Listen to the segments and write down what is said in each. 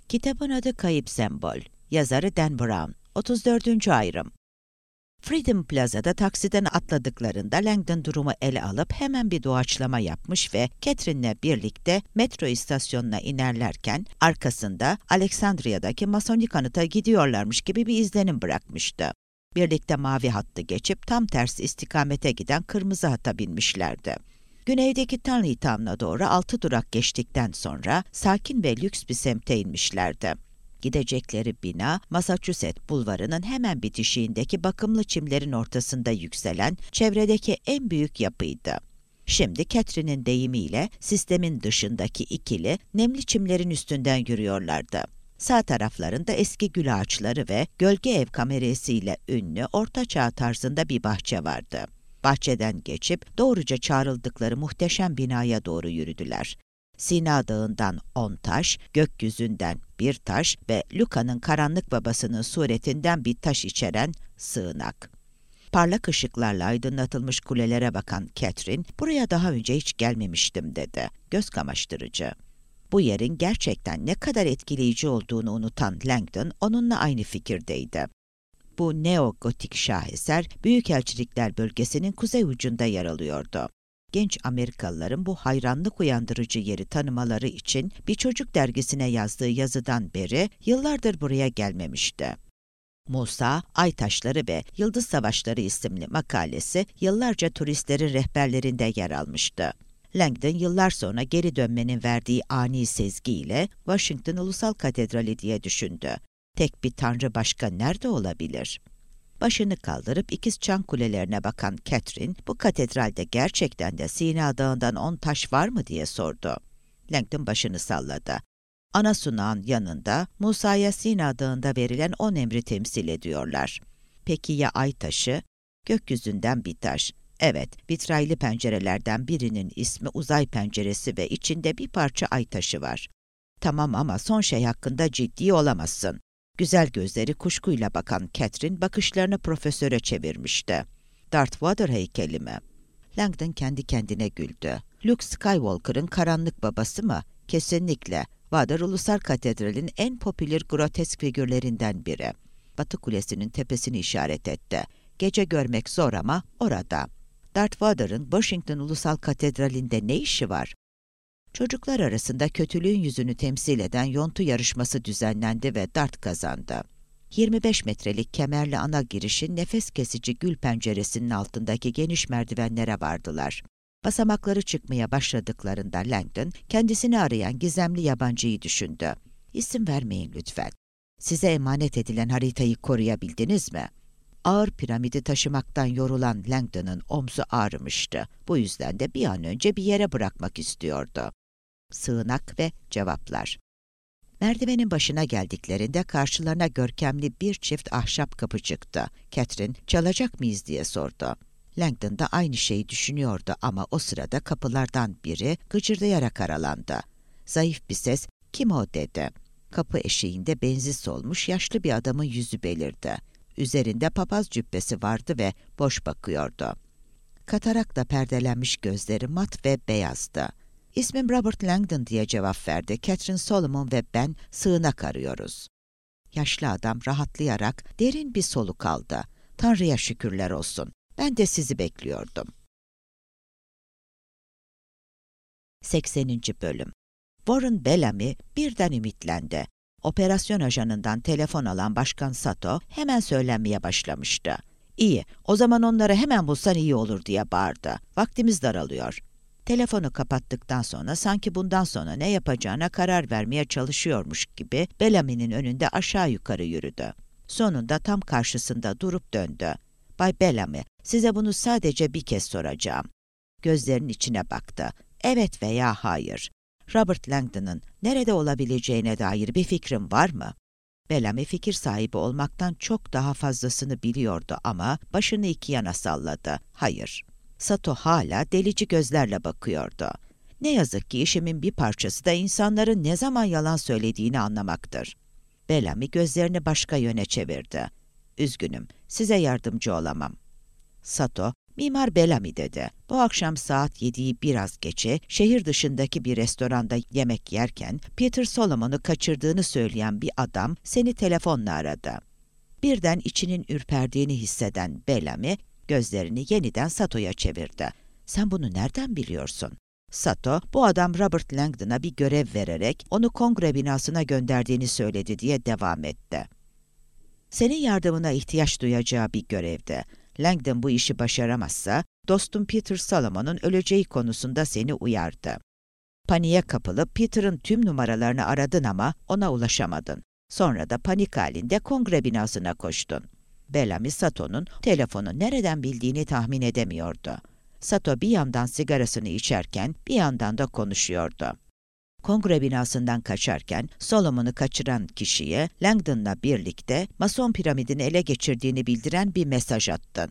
Kitabın adı Kayıp Sembol. Yazarı Dan Brown. 34. ayrım. Freedom Plaza'da taksiden atladıklarında Langdon durumu ele alıp hemen bir doğaçlama yapmış ve Catherine'le birlikte metro istasyonuna inerlerken arkasında Alexandria'daki Masonik anıta gidiyorlarmış gibi bir izlenim bırakmıştı. Birlikte mavi hattı geçip tam tersi istikamete giden kırmızı hata binmişlerdi. Güneydeki Tanleytown'a doğru 6 durak geçtikten sonra sakin ve lüks bir semte inmişlerdi. Gidecekleri bina, Massachusetts Bulvarı'nın hemen bitişiğindeki bakımlı çimlerin ortasında yükselen çevredeki en büyük yapıydı. Şimdi Catherine'in deyimiyle sistemin dışındaki ikili nemli çimlerin üstünden yürüyorlardı. Sağ taraflarında eski gül ağaçları ve gölge ev kamerasıyla ünlü ortaçağ tarzında bir bahçe vardı. Bahçeden geçip doğruca çağrıldıkları muhteşem binaya doğru yürüdüler. Sina Dağı'ndan 10 taş, gökyüzünden bir taş ve Luca'nın karanlık babasının suretinden bir taş içeren sığınak. Parlak ışıklarla aydınlatılmış kulelere bakan Catherine, "Buraya daha önce hiç gelmemiştim," dedi. Göz kamaştırıcı. Bu yerin gerçekten ne kadar etkileyici olduğunu unutan Langdon onunla aynı fikirdeydi. Bu neo-gotik şaheser, Büyükelçilikler bölgesinin kuzey ucunda yer alıyordu. Genç Amerikalıların bu hayranlık uyandırıcı yeri tanımaları için bir çocuk dergisine yazdığı yazıdan beri yıllardır buraya gelmemişti. Musa, Ay Taşları ve Yıldız Savaşları isimli makalesi yıllarca turistlerin rehberlerinde yer almıştı. Langdon yıllar sonra geri dönmenin verdiği ani sezgiyle Washington Ulusal Katedrali diye düşündü. Tek bir tanrı başka nerede olabilir? Başını kaldırıp ikiz çan kulelerine bakan Catherine, "Bu katedralde gerçekten de Sina Dağı'ndan 10 taş var mı?" diye sordu. Langdon başını salladı. Ana sunağın yanında Musa'ya Sina Dağı'nda verilen 10 emri temsil ediyorlar. Peki ya ay taşı? Gökyüzünden bir taş. Evet, vitraylı pencerelerden birinin ismi uzay penceresi ve içinde bir parça ay taşı var. Tamam ama son şey hakkında ciddi olamazsın. Güzel gözleri kuşkuyla bakan Catherine bakışlarını profesöre çevirmişti. Darth Vader heykeli mi? Langdon kendi kendine güldü. Luke Skywalker'ın karanlık babası mı? Kesinlikle. Vader Ulusal Katedral'in en popüler grotesk figürlerinden biri. Batı Kulesi'nin tepesini işaret etti. Gece görmek zor ama orada. Darth Vader'ın Washington Ulusal Katedrali'nde ne işi var? Çocuklar arasında kötülüğün yüzünü temsil eden yontu yarışması düzenlendi ve Dart kazandı. 25 metrelik kemerli ana girişin nefes kesici gül penceresinin altındaki geniş merdivenlere vardılar. Basamakları çıkmaya başladıklarında Langdon kendisini arayan gizemli yabancıyı düşündü. "İsim vermeyin lütfen. Size emanet edilen haritayı koruyabildiniz mi?" Ağır piramidi taşımaktan yorulan Langdon'ın omzu ağrımıştı. Bu yüzden de bir an önce bir yere bırakmak istiyordu. Sığınak ve cevaplar. Merdivenin başına geldiklerinde karşılarına görkemli bir çift ahşap kapı çıktı. Catherine, "Çalacak mıyız?" diye sordu. Langdon da aynı şeyi düşünüyordu ama o sırada kapılardan biri gıcırdayarak aralandı. Zayıf bir ses, "Kim o?" dedi. Kapı eşiğinde benzi solmuş yaşlı bir adamın yüzü belirdi. Üzerinde papaz cübbesi vardı ve boş bakıyordu. Katarakla perdelenmiş gözleri mat ve beyazdı. "İsmim Robert Langdon," diye cevap verdi. "Catherine Solomon ve ben sığınak arıyoruz." Yaşlı adam rahatlayarak derin bir soluk aldı. "Tanrı'ya şükürler olsun. Ben de sizi bekliyordum." 80. bölüm. Warren Bellamy birden ümitlendi. Operasyon ajanından telefon alan Başkan Sato hemen söylenmeye başlamıştı. "İyi, o zaman onları hemen bulsan iyi olur," diye bağırdı. "Vaktimiz daralıyor." Telefonu kapattıktan sonra sanki bundan sonra ne yapacağına karar vermeye çalışıyormuş gibi Bellamy'nin önünde aşağı yukarı yürüdü. Sonunda tam karşısında durup döndü. "Bay Bellamy, size bunu sadece bir kez soracağım." Gözlerinin içine baktı. "Evet veya hayır. Robert Langdon'ın nerede olabileceğine dair bir fikrim var mı?" Bellamy fikir sahibi olmaktan çok daha fazlasını biliyordu ama başını iki yana salladı. "Hayır." Sato hala delici gözlerle bakıyordu. "Ne yazık ki işimin bir parçası da insanların ne zaman yalan söylediğini anlamaktır." Bellamy gözlerini başka yöne çevirdi. "Üzgünüm, size yardımcı olamam." Sato, Mimar Bellamy dedi. Bu akşam saat 7'yi biraz geçe şehir dışındaki bir restoranda yemek yerken Peter Solomon'u kaçırdığını söyleyen bir adam seni telefonla aradı. Birden içinin ürperdiğini hisseden Bellamy gözlerini yeniden Sato'ya çevirdi. Sen bunu nereden biliyorsun? Sato, bu adam Robert Langdon'a bir görev vererek onu kongre binasına gönderdiğini söyledi diye devam etti. Senin yardımına ihtiyaç duyacağı bir görevdi. Langdon bu işi başaramazsa, dostum Peter Solomon'un öleceği konusunda seni uyardı. Paniğe kapılıp Peter'ın tüm numaralarını aradın ama ona ulaşamadın. Sonra da panik halinde kongre binasına koştun. Bellamy, Sato'nun telefonu nereden bildiğini tahmin edemiyordu. Sato bir yandan sigarasını içerken bir yandan da konuşuyordu. Kongre binasından kaçarken Solomon'u kaçıran kişiye Langdon'la birlikte Mason piramidini ele geçirdiğini bildiren bir mesaj attın.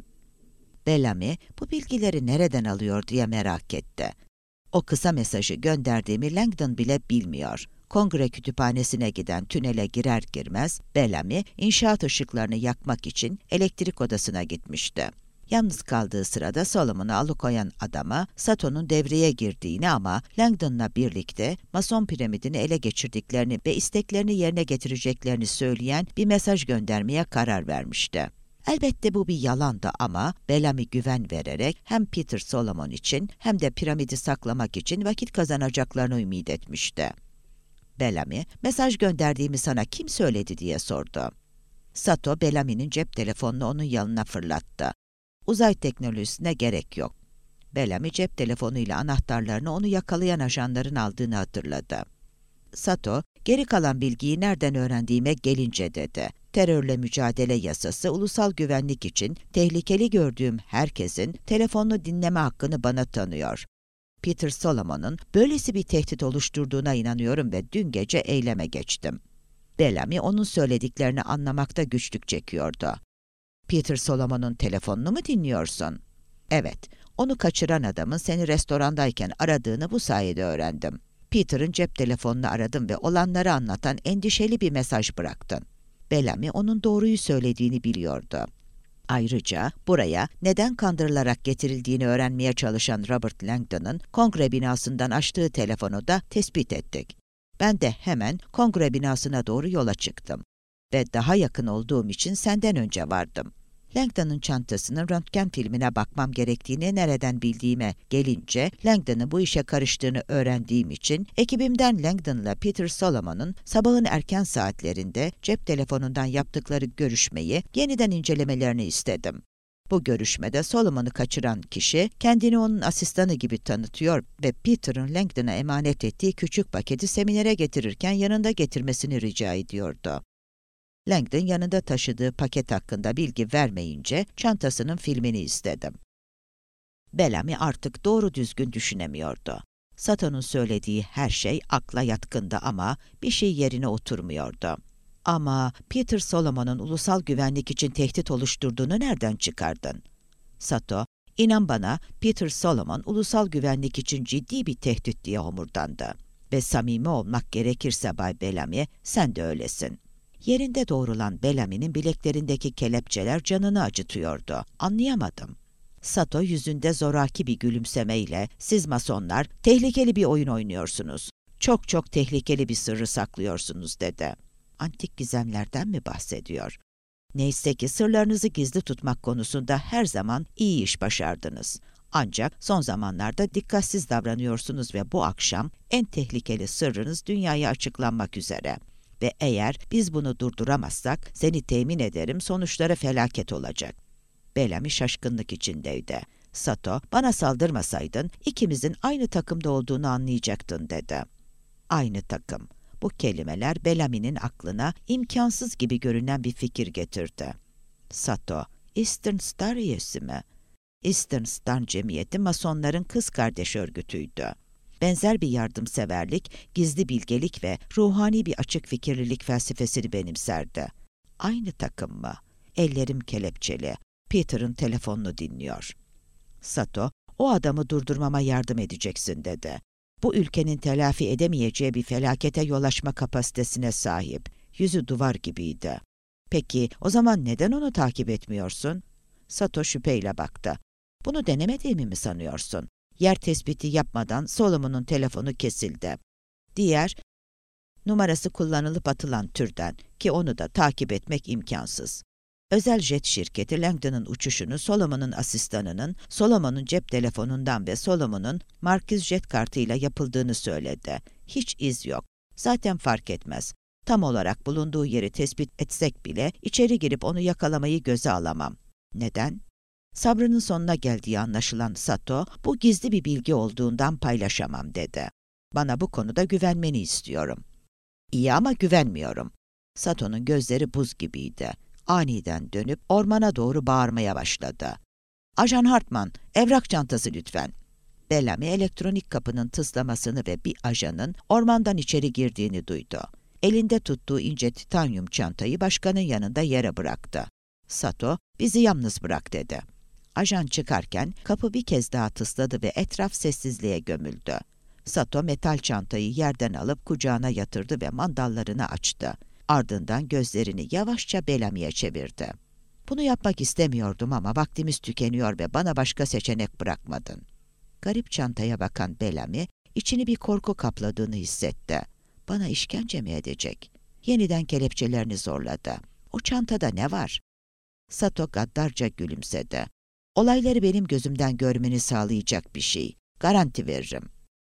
Bellamy bu bilgileri nereden alıyor diye merak etti. O kısa mesajı gönderdiğimi Langdon bile bilmiyor. Kongre kütüphanesine giden tünele girer girmez Bellamy inşaat ışıklarını yakmak için elektrik odasına gitmişti. Yalnız kaldığı sırada Solomon'u alıkoyan adama Sato'nun devreye girdiğini ama Langdon'la birlikte Mason piramidini ele geçirdiklerini ve isteklerini yerine getireceklerini söyleyen bir mesaj göndermeye karar vermişti. Elbette bu bir yalandı ama Bellamy güven vererek hem Peter Solomon için hem de piramidi saklamak için vakit kazanacaklarını ümit etmişti. Bellamy, mesaj gönderdiğimi sana kim söyledi diye sordu. Sato, Bellamy'nin cep telefonunu onun yanına fırlattı. Uzay teknolojisine gerek yok. Bellamy cep telefonuyla anahtarlarını onu yakalayan ajanların aldığını hatırladı. Sato, geri kalan bilgiyi nereden öğrendiğime gelince dedi. Terörle mücadele yasası ulusal güvenlik için tehlikeli gördüğüm herkesin telefonunu dinleme hakkını bana tanıyor. Peter Solomon'un böylesi bir tehdit oluşturduğuna inanıyorum ve dün gece eyleme geçtim. Bellamy onun söylediklerini anlamakta güçlük çekiyordu. Peter Solomon'un telefonunu mu dinliyorsun? Evet, onu kaçıran adamın seni restorandayken aradığını bu sayede öğrendim. Peter'ın cep telefonunu aradım ve olanları anlatan endişeli bir mesaj bıraktın. Bellamy onun doğruyu söylediğini biliyordu. Ayrıca buraya neden kandırılarak getirildiğini öğrenmeye çalışan Robert Langdon'ın kongre binasından açtığı telefonu da tespit ettik. Ben de hemen kongre binasına doğru yola çıktım ve daha yakın olduğum için senden önce vardım. Langdon'ın çantasının röntgen filmine bakmam gerektiğini nereden bildiğime gelince, Langdon'ın bu işe karıştığını öğrendiğim için ekibimden Langdon'la Peter Solomon'un sabahın erken saatlerinde cep telefonundan yaptıkları görüşmeyi yeniden incelemelerini istedim. Bu görüşmede Solomon'u kaçıran kişi kendini onun asistanı gibi tanıtıyor ve Peter'ın Langdon'a emanet ettiği küçük paketi seminere getirirken yanında getirmesini rica ediyordu. Langdon yanında taşıdığı paket hakkında bilgi vermeyince çantasının filmini istedim. Bellamy artık doğru düzgün düşünemiyordu. Sato'nun söylediği her şey akla yatkındı ama bir şey yerine oturmuyordu. Ama Peter Solomon'un ulusal güvenlik için tehdit oluşturduğunu nereden çıkardın? Sato, inan bana Peter Solomon ulusal güvenlik için ciddi bir tehdit diye homurdandı. Ve samimi olmak gerekirse Bay Bellamy, sen de öylesin. Yerinde doğrulan Bellamy'nin bileklerindeki kelepçeler canını acıtıyordu. Anlayamadım. Sato yüzünde zoraki bir gülümsemeyle, siz masonlar tehlikeli bir oyun oynuyorsunuz. Çok çok tehlikeli bir sırrı saklıyorsunuz dedi. Antik gizemlerden mi bahsediyor? Neyse ki sırlarınızı gizli tutmak konusunda her zaman iyi iş başardınız. Ancak son zamanlarda dikkatsiz davranıyorsunuz ve bu akşam en tehlikeli sırrınız dünyaya açıklanmak üzere. Ve eğer biz bunu durduramazsak seni temin ederim sonuçları felaket olacak. Bellamy şaşkınlık içindeydi. Sato, bana saldırmasaydın ikimizin aynı takımda olduğunu anlayacaktın dedi. Aynı takım. Bu kelimeler Bellamy'nin aklına imkansız gibi görünen bir fikir getirdi. Sato, Eastern Star üyesi mi? Eastern Star Cemiyeti Masonların kız kardeş örgütüydü. Benzer bir yardımseverlik, gizli bilgelik ve ruhani bir açık fikirlilik felsefesini benimserdi. Aynı takım mı? Ellerim kelepçeli. Peter'ın telefonunu dinliyor. Sato, o adamı durdurmama yardım edeceksin dedi. Bu ülkenin telafi edemeyeceği bir felakete yol açma kapasitesine sahip. Yüzü duvar gibiydi. Peki o zaman neden onu takip etmiyorsun? Sato şüpheyle baktı. Bunu denemediğimi mi sanıyorsun? Yer tespiti yapmadan Solomon'un telefonu kesildi. Diğer, numarası kullanılıp atılan türden ki onu da takip etmek imkansız. Özel jet şirketi Langdon'un uçuşunu Solomon'un asistanının, Solomon'un cep telefonundan ve Solomon'un Markiz jet kartıyla yapıldığını söyledi. Hiç iz yok. Zaten fark etmez. Tam olarak bulunduğu yeri tespit etsek bile içeri girip onu yakalamayı göze alamam. Neden? Sabrının sonuna geldiği anlaşılan Sato, bu gizli bir bilgi olduğundan paylaşamam dedi. Bana bu konuda güvenmeni istiyorum. İyi ama güvenmiyorum. Sato'nun gözleri buz gibiydi. Aniden dönüp ormana doğru bağırmaya başladı. Ajan Hartman, evrak çantası lütfen. Bellamy elektronik kapının tıslamasını ve bir ajanın ormandan içeri girdiğini duydu. Elinde tuttuğu ince titanyum çantayı başkanın yanında yere bıraktı. Sato, bizi yalnız bırak dedi. Ajan çıkarken kapı bir kez daha tısladı ve etraf sessizliğe gömüldü. Sato metal çantayı yerden alıp kucağına yatırdı ve mandallarını açtı. Ardından gözlerini yavaşça Bellamy'ye çevirdi. Bunu yapmak istemiyordum ama vaktimiz tükeniyor ve bana başka seçenek bırakmadın. Garip çantaya bakan Bellamy, içini bir korku kapladığını hissetti. Bana işkence mi edecek? Yeniden kelepçelerini zorladı. O çantada ne var? Sato gaddarca gülümsedi. Olayları benim gözümden görmeni sağlayacak bir şey. Garanti veririm.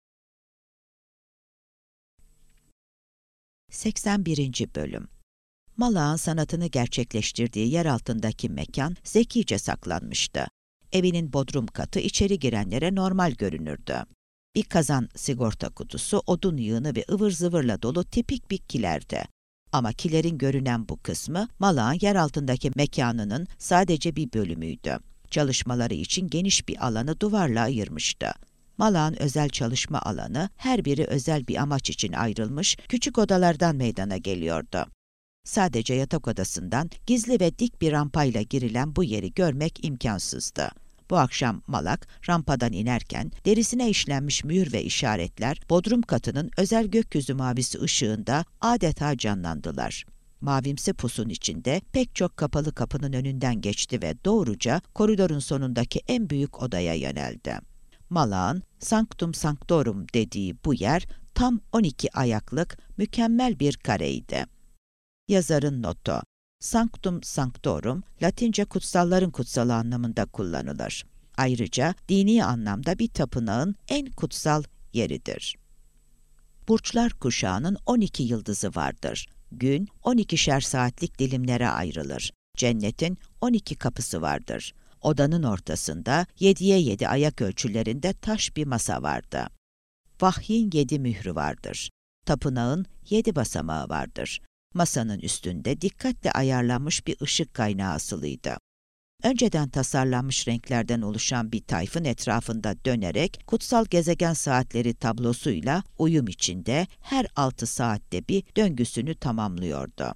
81. Bölüm. Malak'ın sanatını gerçekleştirdiği yer altındaki mekan zekice saklanmıştı. Evinin bodrum katı içeri girenlere normal görünürdü. Bir kazan sigorta kutusu, odun yığını ve ıvır zıvırla dolu tipik bir kilerdi. Ama kilerin görünen bu kısmı Malak'ın yer altındaki mekanının sadece bir bölümüydü. Çalışmaları için geniş bir alanı duvarla ayırmıştı. Malak'ın özel çalışma alanı her biri özel bir amaç için ayrılmış küçük odalardan meydana geliyordu. Sadece yatak odasından gizli ve dik bir rampayla girilen bu yeri görmek imkansızdı. Bu akşam Malak rampadan inerken derisine işlenmiş mühür ve işaretler bodrum katının özel gökyüzü mavisi ışığında adeta canlandılar. Mavimsi pusun içinde pek çok kapalı kapının önünden geçti ve doğruca koridorun sonundaki en büyük odaya yöneldi. Malak'ın Sanctum Sanctorum dediği bu yer tam 12 ayaklık mükemmel bir kareydi. Yazarın notu: Sanctum Sanctorum, Latince kutsalların kutsalı anlamında kullanılır. Ayrıca dini anlamda bir tapınağın en kutsal yeridir. Burçlar kuşağının 12 yıldızı vardır. Gün 12'şer saatlik dilimlere ayrılır. Cennetin 12 kapısı vardır. Odanın ortasında 7'ye 7 ayak ölçülerinde taş bir masa vardı. Vahyin 7 mührü vardır. Tapınağın 7 basamağı vardır. Masanın üstünde dikkatle ayarlanmış bir ışık kaynağı asılıydı. Önceden tasarlanmış renklerden oluşan bir tayfın etrafında dönerek kutsal gezegen saatleri tablosuyla uyum içinde her 6 saatte bir döngüsünü tamamlıyordu.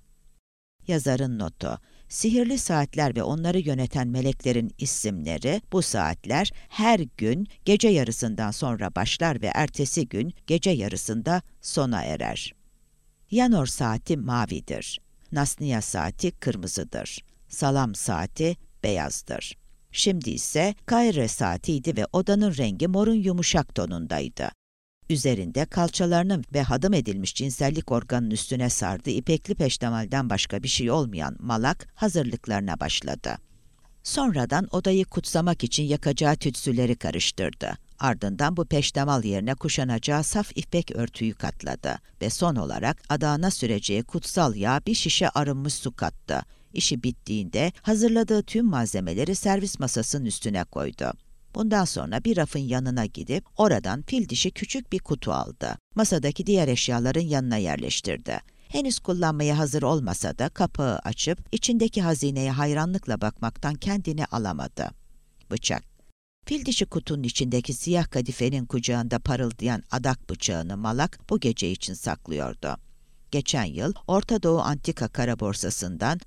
Yazarın notu: Sihirli saatler ve onları yöneten meleklerin isimleri, bu saatler her gün gece yarısından sonra başlar ve ertesi gün gece yarısında sona erer. Yanor saati mavidir. Nasnia saati kırmızıdır. Salam saati beyazdır. Şimdi ise Kayre saatiydi ve odanın rengi morun yumuşak tonundaydı. Üzerinde kalçalarının ve hadım edilmiş cinsellik organının üstüne sardığı ipekli peştemalden başka bir şey olmayan Malak hazırlıklarına başladı. Sonradan odayı kutsamak için yakacağı tütsüleri karıştırdı. Ardından bu peştemal yerine kuşanacağı saf ipek örtüyü katladı ve son olarak adağına süreceği kutsal yağ bir şişe arınmış su kattı. İşi bittiğinde hazırladığı tüm malzemeleri servis masasının üstüne koydu. Bundan sonra bir rafın yanına gidip oradan fil dişi küçük bir kutu aldı. Masadaki diğer eşyaların yanına yerleştirdi. Henüz kullanmaya hazır olmasa da kapağı açıp içindeki hazineye hayranlıkla bakmaktan kendini alamadı. Bıçak. Fil dişi kutunun içindeki siyah kadifenin kucağında parıldayan adak bıçağını Malak bu gece için saklıyordu. Geçen yıl Orta Doğu Antika Kara Borsası'ndan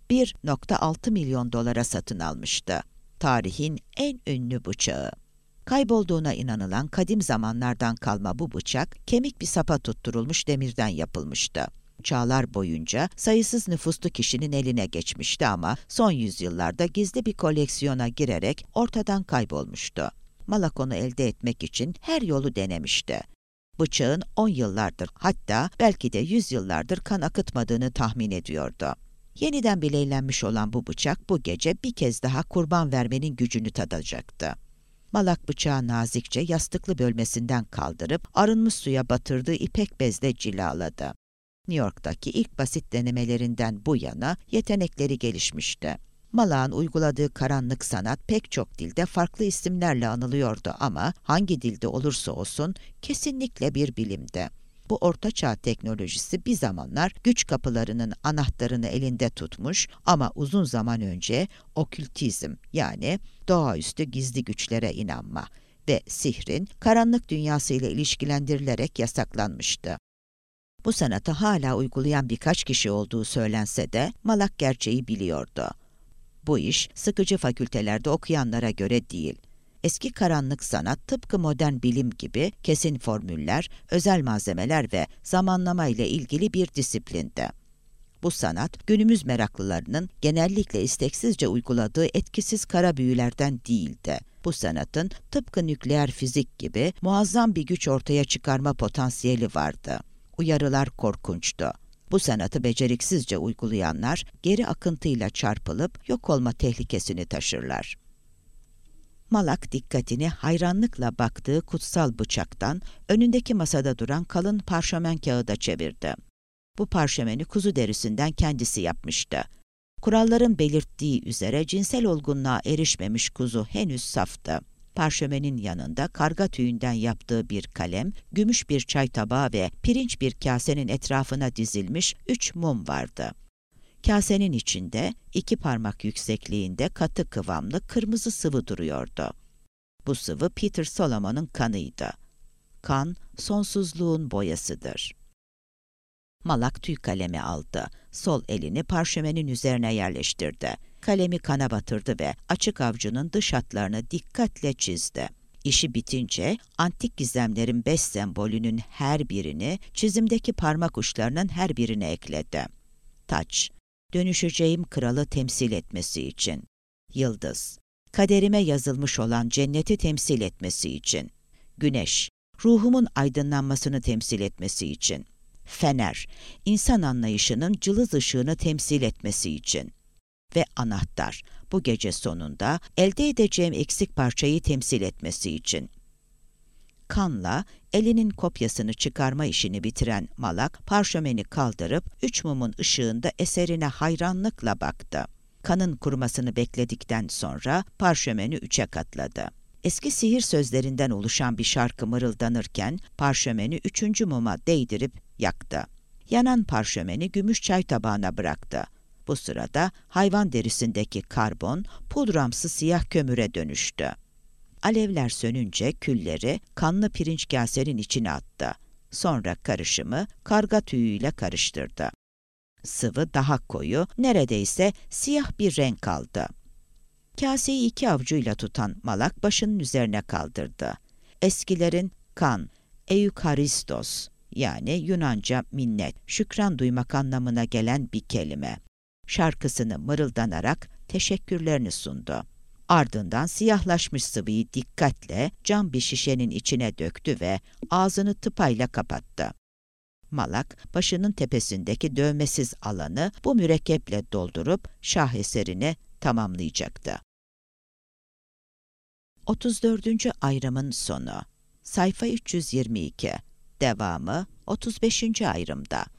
1,6 milyon dolara satın almıştı. Tarihin en ünlü bıçağı. Kaybolduğuna inanılan kadim zamanlardan kalma bu bıçak, kemik bir sapa tutturulmuş demirden yapılmıştı. Çağlar boyunca sayısız nüfuslu kişinin eline geçmişti ama son yüzyıllarda gizli bir koleksiyona girerek ortadan kaybolmuştu. Malak onu elde etmek için her yolu denemişti. Bıçağın 10 yıllardır, hatta belki de 100 yıllardır kan akıtmadığını tahmin ediyordu. Yeniden bileylenmiş olan bu bıçak bu gece bir kez daha kurban vermenin gücünü tadacaktı. Malak bıçağı nazikçe yastıklı bölmesinden kaldırıp arınmış suya batırdığı ipek bezle cilaladı. New York'taki ilk basit denemelerinden bu yana yetenekleri gelişmişti. Malak'ın uyguladığı karanlık sanat pek çok dilde farklı isimlerle anılıyordu ama hangi dilde olursa olsun kesinlikle bir bilimdi. Bu ortaçağ teknolojisi bir zamanlar güç kapılarının anahtarını elinde tutmuş ama uzun zaman önce okültizm, yani doğaüstü gizli güçlere inanma ve sihrin karanlık dünyasıyla ilişkilendirilerek yasaklanmıştı. Bu sanatı hala uygulayan birkaç kişi olduğu söylense de Malak gerçeği biliyordu. Bu iş sıkıcı fakültelerde okuyanlara göre değil. Eski karanlık sanat tıpkı modern bilim gibi kesin formüller, özel malzemeler ve zamanlama ile ilgili bir disiplindi. Bu sanat, günümüz meraklılarının genellikle isteksizce uyguladığı etkisiz kara büyülerden değildi. Bu sanatın tıpkı nükleer fizik gibi muazzam bir güç ortaya çıkarma potansiyeli vardı. Uyarılar korkunçtu. Bu sanatı beceriksizce uygulayanlar geri akıntıyla çarpılıp yok olma tehlikesini taşırlar. Malak dikkatini hayranlıkla baktığı kutsal bıçaktan önündeki masada duran kalın parşömen kağıda çevirdi. Bu parşömeni kuzu derisinden kendisi yapmıştı. Kuralların belirttiği üzere cinsel olgunluğa erişmemiş kuzu henüz saftı. Parşömenin yanında karga tüyünden yaptığı bir kalem, gümüş bir çay tabağı ve pirinç bir kasenin etrafına dizilmiş 3 mum vardı. Kasenin içinde 2 parmak yüksekliğinde katı kıvamlı kırmızı sıvı duruyordu. Bu sıvı Peter Solomon'un kanıydı. Kan, sonsuzluğun boyasıdır. Malak tüy kalemi aldı. Sol elini parşömenin üzerine yerleştirdi. Kalemi kana batırdı ve açık avucunun dış hatlarını dikkatle çizdi. İşi bitince antik gizemlerin 5 sembolünün her birini çizimdeki parmak uçlarının her birine ekledi. Taç, dönüşeceğim kralı temsil etmesi için. Yıldız, kaderime yazılmış olan cenneti temsil etmesi için. Güneş, ruhumun aydınlanmasını temsil etmesi için. Fener, insan anlayışının cılız ışığını temsil etmesi için. Ve anahtar, bu gece sonunda elde edeceğim eksik parçayı temsil etmesi için. Kanla elinin kopyasını çıkarma işini bitiren Malak, parşömeni kaldırıp 3 mumun ışığında eserine hayranlıkla baktı. Kanın kurumasını bekledikten sonra parşömeni 3'e katladı. Eski sihir sözlerinden oluşan bir şarkı mırıldanırken parşömeni 3. muma değdirip yaktı. Yanan parşömeni gümüş çay tabağına bıraktı. Bu sırada hayvan derisindeki karbon pudramsı siyah kömüre dönüştü. Alevler sönünce külleri kanlı pirinç kasenin içine attı. Sonra karışımı karga tüyüyle karıştırdı. Sıvı daha koyu, neredeyse siyah bir renk aldı. Kaseyi 2 avucuyla tutan Malak başının üzerine kaldırdı. Eskilerin kan, eukaristos, yani Yunanca minnet, şükran duymak anlamına gelen bir kelime. Şarkısını mırıldanarak teşekkürlerini sundu. Ardından siyahlaşmış sıvıyı dikkatle cam bir şişenin içine döktü ve ağzını tıpayla kapattı. Malak, başının tepesindeki dövmesiz alanı bu mürekkeple doldurup şaheserini tamamlayacaktı. 34. ayrımın sonu. Sayfa 322. Devamı 35. ayrımda.